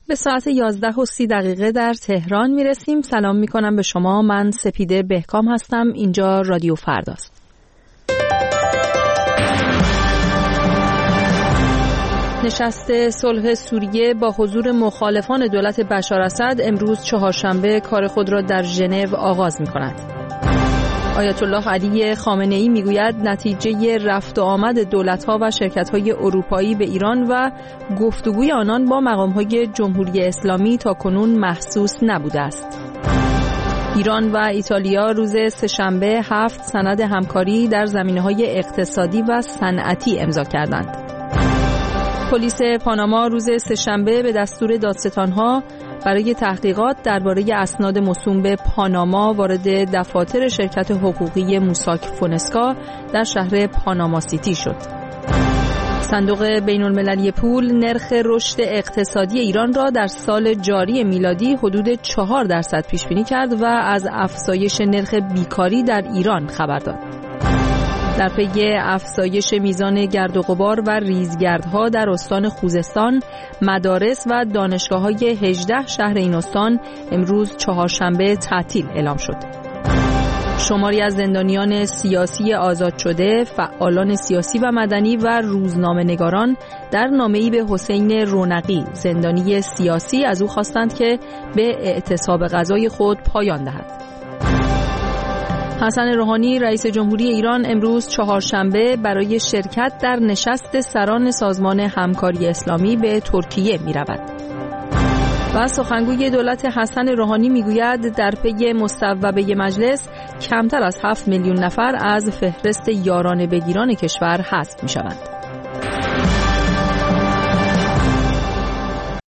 به ساعت 11:30 در تهران میرسیم. سلام میکنم به شما. من سپیده بهکام هستم. اینجا رادیو فرداست. نشست صلح سوریه با حضور مخالفان دولت بشار اسد امروز چهارشنبه کار خود را در ژنو آغاز می‌کند. آیت الله علی خامنه‌ای میگوید نتیجه رفت و آمد دولت‌ها و شرکت‌های اروپایی به ایران و گفتگوی آنان با مقام‌های جمهوری اسلامی تاکنون محسوس نبوده است. ایران و ایتالیا روز سه‌شنبه 7 سند همکاری در زمینه‌های اقتصادی و صنعتی امضا کردند. پلیس پاناما روز سه‌شنبه به دستور دادستان‌ها برای تحقیقات درباره اسناد موسوم به پاناما وارد دفاتر شرکت حقوقی موساک فونسکا در شهر پاناما سیتی شد. صندوق بین‌المللی پول نرخ رشد اقتصادی ایران را در سال جاری میلادی حدود 4% پیش بینی کرد و از افزایش نرخ بیکاری در ایران خبر داد. در پی افزایش میزان گرد و غبار و ریزگردها در استان خوزستان، مدارس و دانشگاه‌های 18 شهر این استان امروز چهارشنبه تعطیل اعلام شد. شماری از زندانیان سیاسی آزاد شده، فعالان سیاسی و مدنی و روزنامه‌نگاران در نامه‌ای به حسین رونقی، زندانی سیاسی، از او خواستند که به اعتصاب غذای خود پایان دهد. حسن روحانی رئیس جمهوری ایران امروز چهارشنبه برای شرکت در نشست سران سازمان همکاری اسلامی به ترکیه می رود. و سخنگوی دولت حسن روحانی می گوید در پی مصوبه مجلس کمتر از 7 میلیون نفر از فهرست یاران بگیران کشور حذف می شوند.